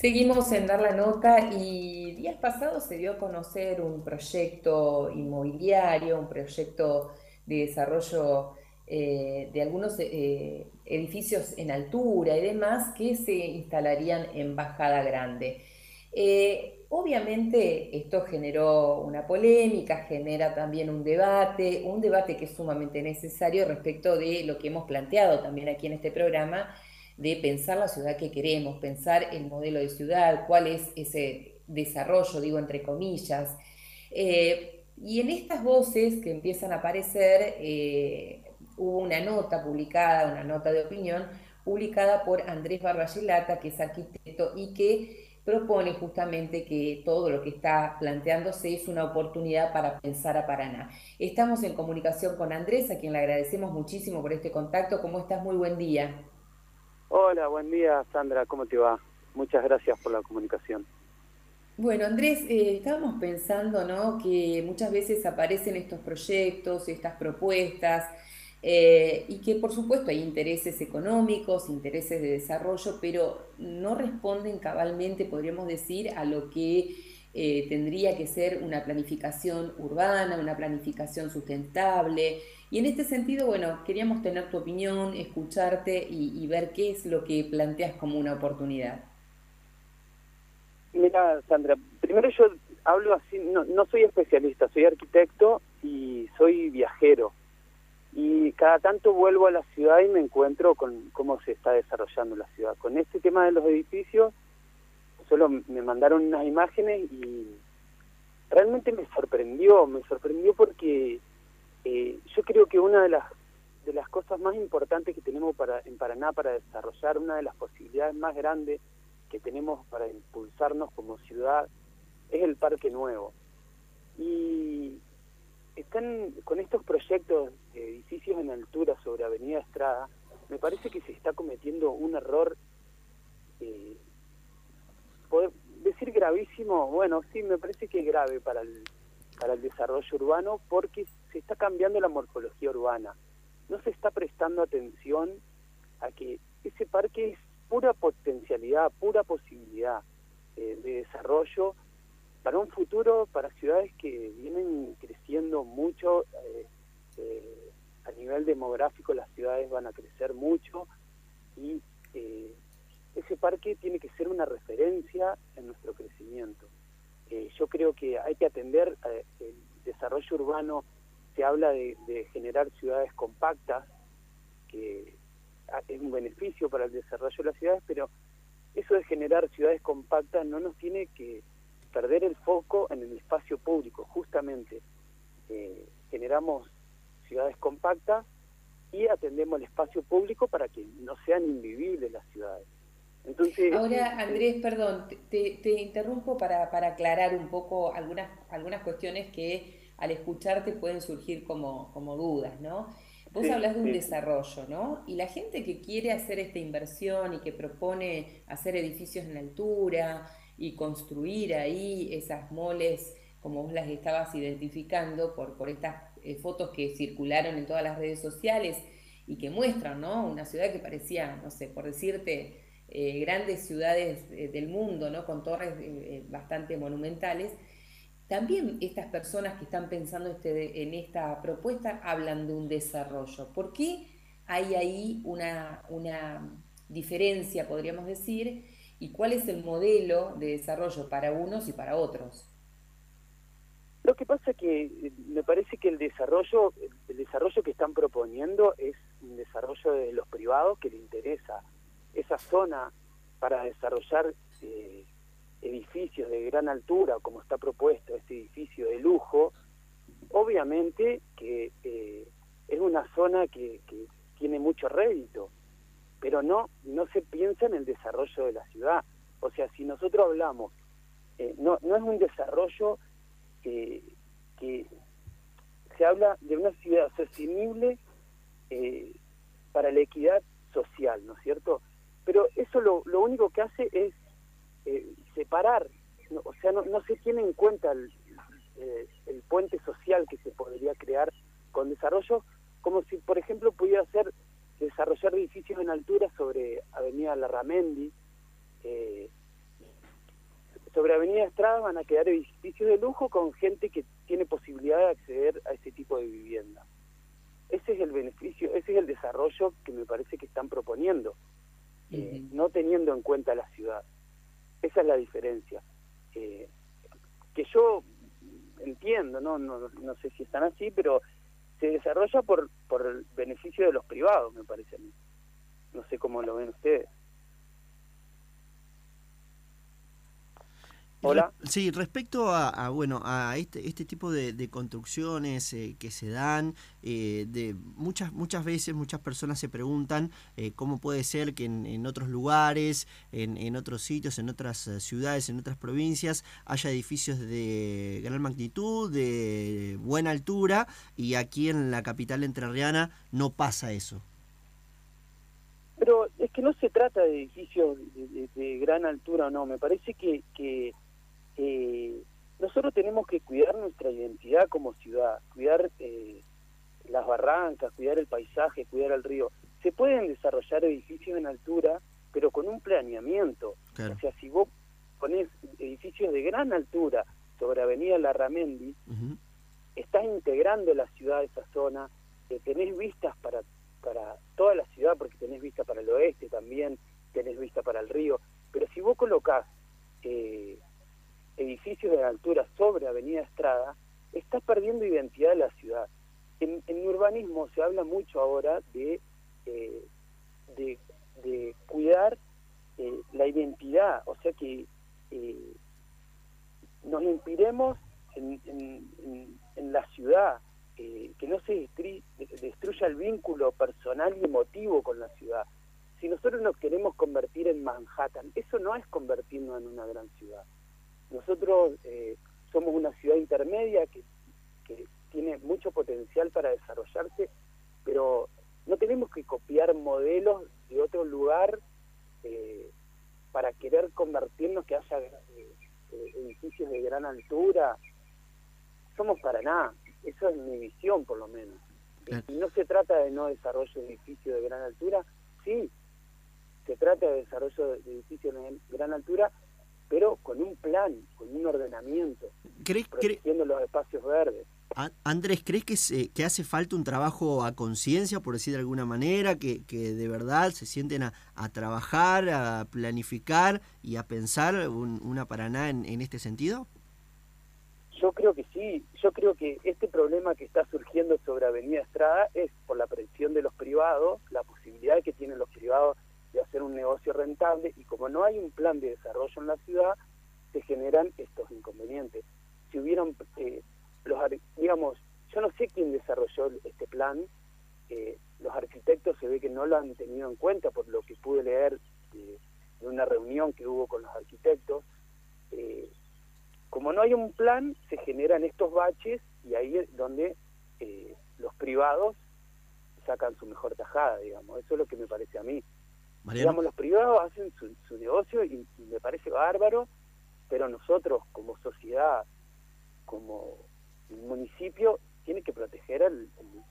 Seguimos en Dar la Nota y días pasados se dio a conocer un proyecto inmobiliario, un proyecto de desarrollo de algunos edificios en altura y demás que se instalarían en Bajada Grande. Obviamente esto generó una polémica, genera también un debate que es sumamente necesario respecto de lo que hemos planteado también aquí en este programa de pensar la ciudad que queremos, pensar el modelo de ciudad, cuál es ese desarrollo, digo entre comillas. Y en estas voces que empiezan a aparecer, hubo una nota publicada, una nota de opinión, publicada por Andrés Barbayelata, que es arquitecto y que propone justamente que todo lo que está planteándose es una oportunidad para pensar a Paraná. Estamos en comunicación con Andrés, a quien le agradecemos muchísimo por este contacto. ¿Cómo estás? Muy buen día. Hola, buen día, Sandra, ¿cómo te va? Muchas gracias por la comunicación. Bueno, Andrés, estábamos pensando, ¿no? Que muchas veces aparecen estos proyectos, estas propuestas, y que por supuesto hay intereses económicos, intereses de desarrollo, pero no responden cabalmente, podríamos decir, a lo que tendría que ser una planificación urbana, una planificación sustentable. Y en este sentido, bueno, queríamos tener tu opinión, escucharte y ver qué es lo que planteas como una oportunidad. Mira, Sandra, primero yo hablo así, no soy especialista, soy arquitecto y soy viajero. Y cada tanto vuelvo a la ciudad y me encuentro con cómo se está desarrollando la ciudad. Con este tema de los edificios, solo me mandaron unas imágenes y realmente me sorprendió porque yo creo que una de las cosas más importantes que tenemos en Paraná para desarrollar, una de las posibilidades más grandes que tenemos para impulsarnos como ciudad, es el Parque Nuevo. Y están con estos proyectos de edificios en altura sobre Avenida Estrada, me parece que se está cometiendo un error, eh, poder decir gravísimo, bueno, sí, me parece que es grave para el desarrollo urbano porque se está cambiando la morfología urbana. No se está prestando atención a que ese parque es pura potencialidad, pura posibilidad de desarrollo para un futuro, para ciudades que vienen creciendo mucho, a nivel demográfico las ciudades van a crecer mucho y ese parque tiene que ser una referencia en nuestro crecimiento. Yo creo que hay que atender el desarrollo urbano, se habla de generar ciudades compactas, que es un beneficio para el desarrollo de las ciudades, pero eso de generar ciudades compactas no nos tiene que perder el foco en el espacio público. Justamente generamos ciudades compactas y atendemos el espacio público para que no sean invivibles las ciudades. Entonces, Ahora, Andrés, perdón, te interrumpo para aclarar un poco algunas cuestiones que al escucharte pueden surgir como dudas, ¿no? Vos sí, hablas de un sí, desarrollo, ¿no? Y la gente que quiere hacer esta inversión y que propone hacer edificios en altura y construir ahí esas moles, como vos las estabas identificando por estas fotos que circularon en todas las redes sociales y que muestran, ¿no? Una ciudad que parecía, no sé, por decirte grandes ciudades del mundo, ¿no? Con torres bastante monumentales, también estas personas que están pensando en esta propuesta hablan de un desarrollo. ¿Por qué hay ahí una diferencia, podríamos decir, y cuál es el modelo de desarrollo para unos y para otros? lo que pasa es que me parece que el desarrollo que están proponiendo es un desarrollo de los privados que le interesa esa zona para desarrollar edificios de gran altura, como está propuesto este edificio de lujo. Obviamente que es una zona que tiene mucho rédito, pero no se piensa en el desarrollo de la ciudad. O sea, si nosotros hablamos, no es un desarrollo eh, que se habla de una ciudad sostenible eh, para la equidad social, ¿no es cierto? Pero eso lo único que hace es separar, ¿no? O sea, no se tiene en cuenta el puente social que se podría crear con desarrollo, como si, por ejemplo, pudiera ser desarrollar edificios en altura sobre Avenida Larramendi, sobre Avenida Estrada van a quedar edificios de lujo con gente que tiene posibilidad de acceder a ese tipo de vivienda. Ese es el beneficio, ese es el desarrollo que me parece que están proponiendo, no teniendo en cuenta la ciudad. Esa es la diferencia. Que yo entiendo, no sé si están así, pero se desarrolla por el beneficio de los privados, me parece a mí. No sé cómo lo ven ustedes. Hola. Sí, respecto a este tipo de construcciones que se dan, muchas veces muchas personas se preguntan cómo puede ser que en otros lugares, en otros sitios, en otras ciudades, en otras provincias, haya edificios de gran magnitud, de buena altura, y aquí en la capital entrerriana no pasa eso. Pero es que no se trata de edificios de gran altura o no, me parece que nosotros tenemos que cuidar nuestra identidad como ciudad, cuidar las barrancas, cuidar el paisaje, cuidar el río. Se pueden desarrollar edificios en altura, pero con un planeamiento. Claro. O sea, si vos ponés edificios de gran altura sobre Avenida Larramendi, estás integrando la ciudad a esa zona, tenés vistas para toda la ciudad, porque tenés vista para el oeste también, tenés vista para el río, pero si vos colocás edificios de altura sobre Avenida Estrada, estás perdiendo identidad de la ciudad. En urbanismo se habla mucho ahora de cuidar la identidad, o sea que nos inspiremos en la ciudad, que no se destruya el vínculo personal y emotivo con la ciudad. Si nosotros nos queremos convertir en Manhattan, eso no es convertirnos en una gran ciudad. Nosotros somos una ciudad intermedia que tiene mucho potencial para desarrollarse, pero no tenemos que copiar modelos de otro lugar para querer convertirnos, que haya edificios de gran altura. Somos para nada, esa es mi visión por lo menos. Y no se trata de no desarrollo de edificios de gran altura, sí, se trata de desarrollo de edificios de gran altura, pero con un plan, con un ordenamiento, protegiendo los espacios verdes. Andrés, ¿crees que hace falta un trabajo a conciencia, por decir de alguna manera, que de verdad se sienten a trabajar, a planificar y a pensar una Paraná en este sentido? Yo creo que sí, yo creo que este problema que está surgiendo sobre Avenida Estrada es por la presión de los privados, la posibilidad que tienen los privados de hacer un negocio rentable, y como no hay un plan de desarrollo en la ciudad, se generan estos inconvenientes. Si hubieran, digamos, yo no sé quién desarrolló este plan, los arquitectos se ve que no lo han tenido en cuenta, por lo que pude leer de una reunión que hubo con los arquitectos. Como no hay un plan, se generan estos baches, y ahí es donde los privados sacan su mejor tajada, digamos. Eso es lo que me parece a mí. Mariano. Digamos, los privados hacen su negocio y me parece bárbaro, pero nosotros como sociedad, como municipio, tiene que proteger al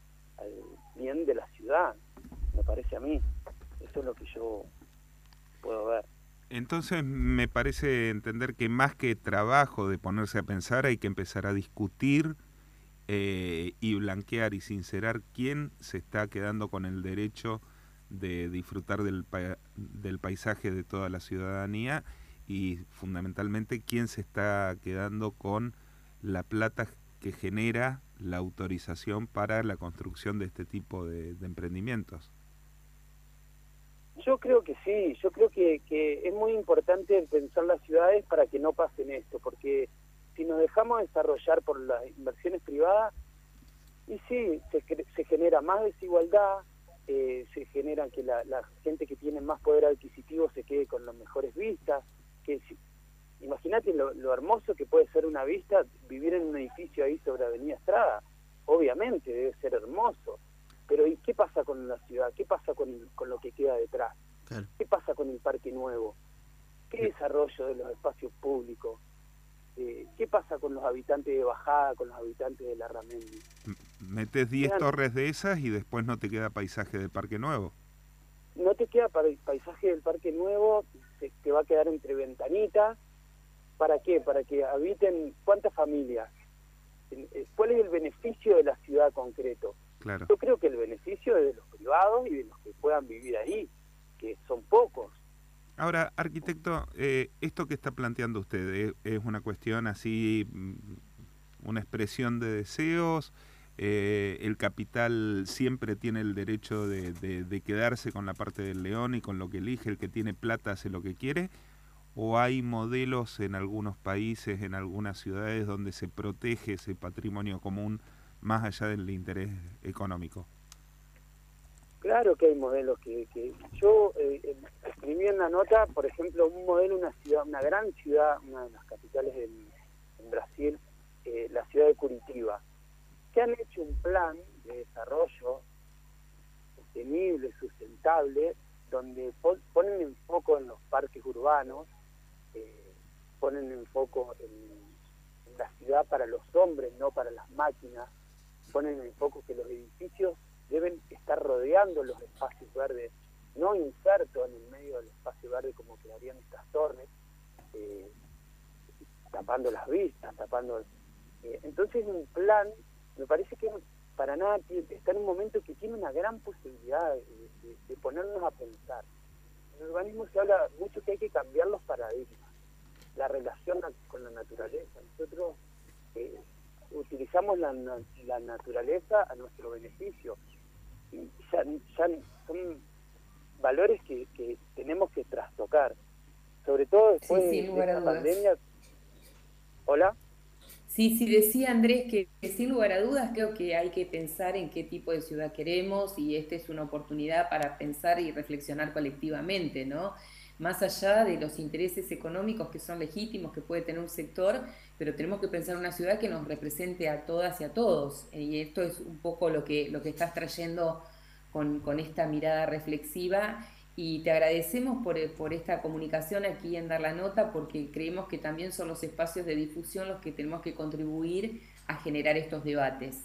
bien de la ciudad, me parece a mí. Eso es lo que yo puedo ver. Entonces me parece entender que más que trabajo de ponerse a pensar, hay que empezar a discutir y blanquear y sincerar quién se está quedando con el derecho de disfrutar del paisaje de toda la ciudadanía, y fundamentalmente quién se está quedando con la plata que genera la autorización para la construcción de este tipo de emprendimientos. Yo creo que sí, yo creo que es muy importante pensar las ciudades para que no pasen esto, porque si nos dejamos desarrollar por las inversiones privadas, y sí, se genera más desigualdad, se genera que la gente que tiene más poder adquisitivo se quede con las mejores vistas. Imagínate lo hermoso que puede ser una vista, vivir en un edificio ahí sobre Avenida Estrada, obviamente debe ser hermoso, pero ¿y qué pasa con la ciudad? ¿Qué pasa con lo que queda detrás? Claro. ¿Qué pasa con el Parque Nuevo? ¿Qué desarrollo de los espacios públicos? ¿Qué pasa con los habitantes de Bajada, con los habitantes de Larramendi? Metes 10 torres de esas y después no te queda paisaje del Parque Nuevo. No te queda paisaje del Parque Nuevo, te va a quedar entre ventanitas, ¿Para qué? Para que habiten cuántas familias. ¿Cuál es el beneficio de la ciudad concreto? Claro. Yo creo que el beneficio es de los privados y de los que puedan vivir ahí, que son pocos. Ahora, arquitecto, esto que está planteando usted es una cuestión así, una expresión de deseos. El capital siempre tiene el derecho de quedarse con la parte del león y con lo que elige. El que tiene plata hace lo que quiere. ¿O hay modelos en algunos países, en algunas ciudades, donde se protege ese patrimonio común más allá del interés económico? Claro que hay modelos que yo escribí en la nota, por ejemplo, un modelo, una ciudad, una gran ciudad, una de las capitales en Brasil, la ciudad de Curitiba, que han hecho un plan de desarrollo sostenible, sustentable, donde ponen en foco en los parques urbanos, ponen en foco en la ciudad para los hombres, no para las máquinas, ponen en foco que los edificios deben estar rodeando los espacios verdes, no insertos en el medio del espacio verde como quedarían estas torres, tapando las vistas, tapando... entonces un plan, me parece que para nada está en un momento que tiene una gran posibilidad de ponernos a pensar. En el urbanismo se habla mucho que hay que cambiar los paradigmas, la relación con la naturaleza. Nosotros utilizamos la naturaleza a nuestro beneficio. Y ya son valores que tenemos que trastocar, sobre todo después Sí, sin de lugar a esta dudas. pandemia. ¿Hola? Sí, sí, decía Andrés que sin lugar a dudas creo que hay que pensar en qué tipo de ciudad queremos y esta es una oportunidad para pensar y reflexionar colectivamente, ¿no? Más allá de los intereses económicos que son legítimos que puede tener un sector, pero tenemos que pensar en una ciudad que nos represente a todas y a todos. Y esto es un poco lo que estás trayendo con esta mirada reflexiva y te agradecemos por esta comunicación aquí en Dar la Nota, porque creemos que también son los espacios de difusión los que tenemos que contribuir a generar estos debates.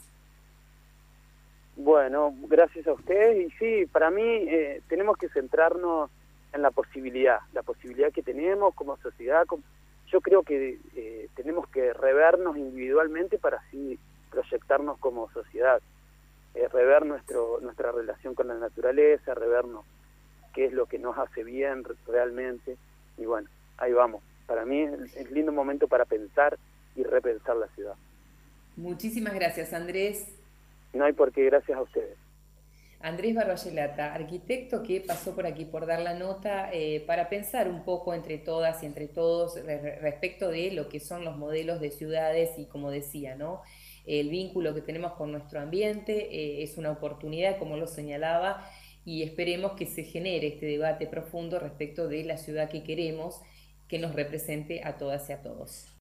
Bueno, gracias a ustedes. Y sí, para mí tenemos que centrarnos en la posibilidad que tenemos como sociedad. Yo creo que tenemos que revernos individualmente para así proyectarnos como sociedad, rever nuestra relación con la naturaleza, revernos qué es lo que nos hace bien realmente, y bueno, ahí vamos. Para mí es lindo momento para pensar y repensar la ciudad. Muchísimas gracias, Andrés. No hay por qué, gracias a ustedes. Andrés Barbayelata, arquitecto que pasó por aquí por Dar la Nota para pensar un poco entre todas y entre todos respecto de lo que son los modelos de ciudades y como decía, ¿no? El vínculo que tenemos con nuestro ambiente es una oportunidad, como lo señalaba, y esperemos que se genere este debate profundo respecto de la ciudad que queremos, que nos represente a todas y a todos.